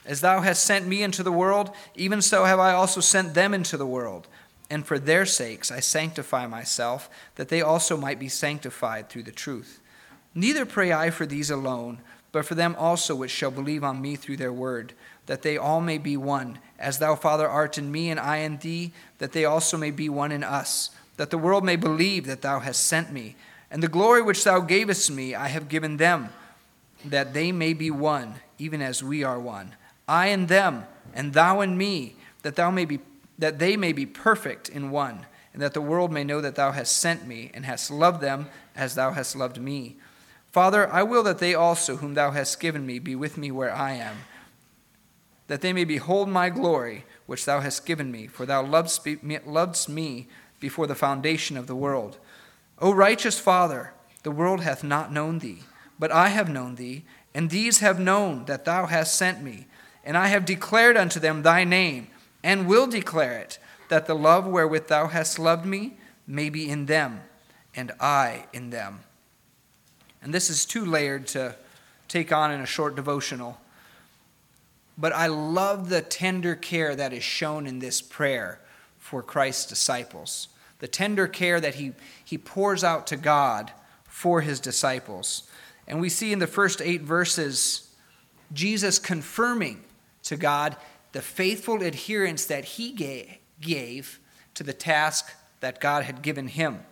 As thou hast sent me into the world, even so have I also sent them into the world. And for their sakes I sanctify myself, that they also might be sanctified through the truth. Neither pray I for these alone, but for them also which shall believe on me through their word, that they all may be one, as thou, Father, art in me, and I in thee, that they also may be one in us, that the world may believe that thou hast sent me. And the glory which thou gavest me I have given them, that they may be one, even as we are one. I in them, and thou in me, that they may be perfect in one, and that the world may know that thou hast sent me, and hast loved them as thou hast loved me. Father, I will that they also, whom thou hast given me, be with me where I am, that they may behold my glory, which thou hast given me, for thou lovedst me before the foundation of the world. O righteous Father, the world hath not known thee, but I have known thee, and these have known that thou hast sent me. And I have declared unto them thy name, and will declare it, that the love wherewith thou hast loved me may be in them, and I in them. And this is too layered to take on in a short devotional. But I love the tender care that is shown in this prayer for Christ's disciples. The tender care that he pours out to God for his disciples. And we see in the first 8 verses, Jesus confirming to God the faithful adherence that he gave to the task that God had given him.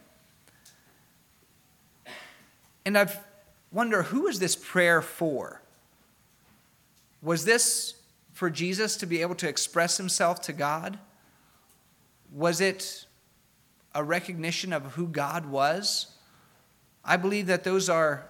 And I wonder, who is this prayer for? Was this for Jesus to be able to express himself to God? Was it a recognition of who God was? I believe that those are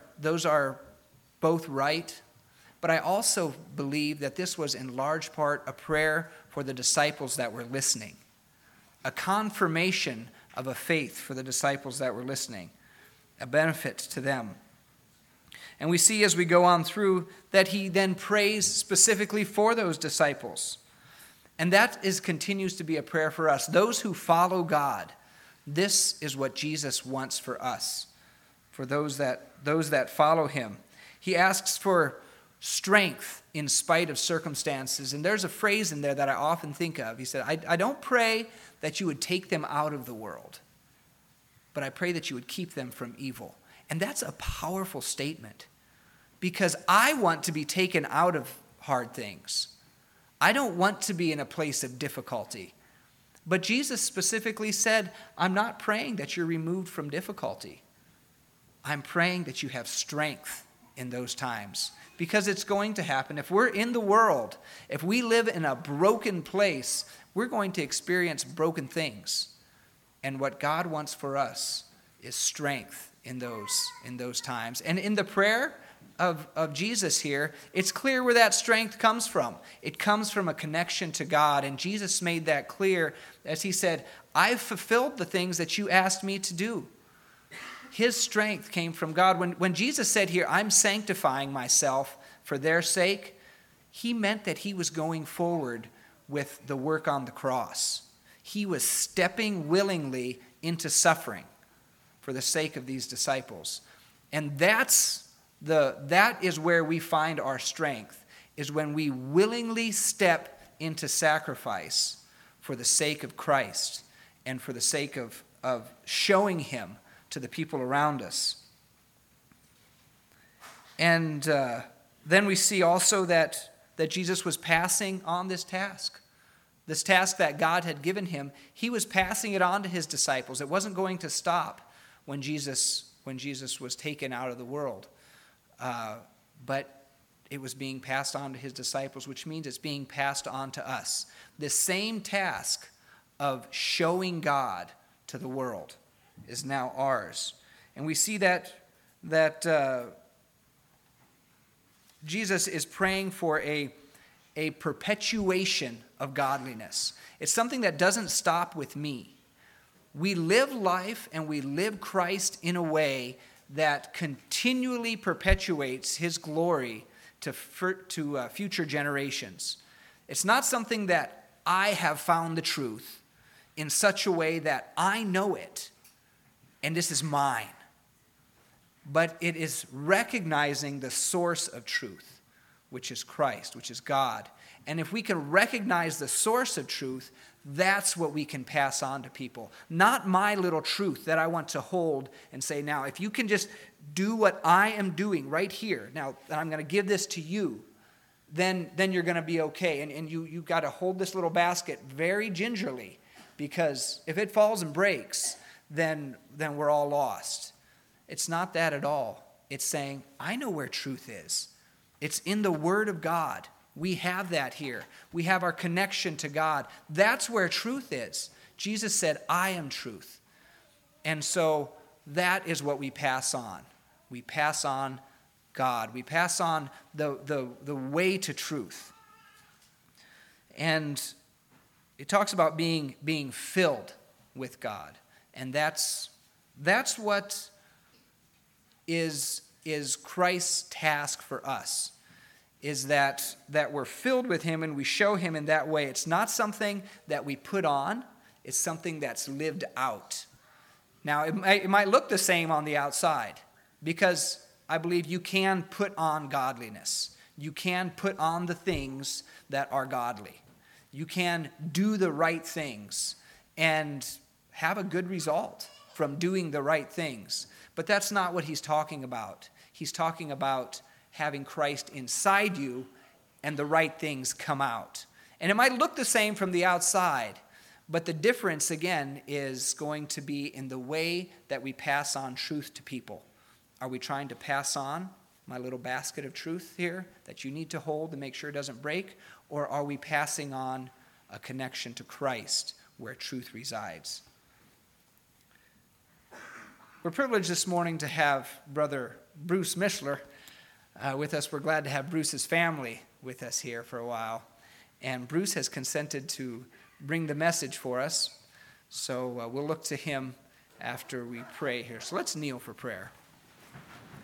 both right. But I also believe that this was in large part a prayer for the disciples that were listening, a confirmation of a faith for the disciples that were listening, a benefit to them. And we see as we go on through that he then prays specifically for those disciples. And that continues to be a prayer for us. Those who follow God, this is what Jesus wants for us, for those that follow him. He asks for strength in spite of circumstances. And there's a phrase in there that I often think of. He said, I don't pray that you would take them out of the world, but I pray that you would keep them from evil. And that's a powerful statement, because I want to be taken out of hard things. I don't want to be in a place of difficulty. But Jesus specifically said, I'm not praying that you're removed from difficulty. I'm praying that you have strength in those times, because it's going to happen. If we're in the world, if we live in a broken place, we're going to experience broken things. And what God wants for us is strength in those times. And in the prayer of Jesus here, it's clear where that strength comes from. It comes from a connection to God. And Jesus made that clear as he said, I've fulfilled the things that you asked me to do. His strength came from God. When Jesus said here, I'm sanctifying myself for their sake, he meant that he was going forward with the work on the cross. He was stepping willingly into suffering for the sake of these disciples. And that is where we find our strength, is when we willingly step into sacrifice for the sake of Christ and for the sake of showing him to the people around us. And then we see also that Jesus was passing on this task that God had given him. He was passing it on to his disciples. It wasn't going to stop when Jesus was taken out of the world. But it was being passed on to his disciples, which means it's being passed on to us. The same task of showing God to the world is now ours. And we see that Jesus is praying for a perpetuation of godliness. It's something that doesn't stop with me. We live life and we live Christ in a way that continually perpetuates his glory to future generations. It's not something that I have found the truth in such a way that I know it and this is mine. But it is recognizing the source of truth, which is Christ, which is God. And if we can recognize the source of truth, that's what we can pass on to people. Not my little truth that I want to hold and say, now, if you can just do what I am doing right here, now, I'm going to give this to you, then you're going to be okay. And you've got to hold this little basket very gingerly, because if it falls and breaks, then we're all lost. It's not that at all. It's saying, I know where truth is. It's in the Word of God. We have that here. We have our connection to God. That's where truth is. Jesus said, I am truth. And so that is what we pass on. We pass on God. We pass on the way to truth. And it talks about being filled with God. And that's what is Christ's task for us, is that we're filled with him and we show him in that way. It's not something that we put on. It's something that's lived out. Now, it might look the same on the outside, because I believe you can put on godliness. You can put on the things that are godly. You can do the right things and have a good result from doing the right things. But that's not what he's talking about. He's talking about having Christ inside you and the right things come out. And it might look the same from the outside, but the difference, again, is going to be in the way that we pass on truth to people. Are we trying to pass on my little basket of truth here that you need to hold to make sure it doesn't break? Or are we passing on a connection to Christ where truth resides? We're privileged this morning to have Brother Bruce Mishler with us. We're glad to have Bruce's family with us here for a while. And Bruce has consented to bring the message for us. So we'll look to him after we pray here. So let's kneel for prayer.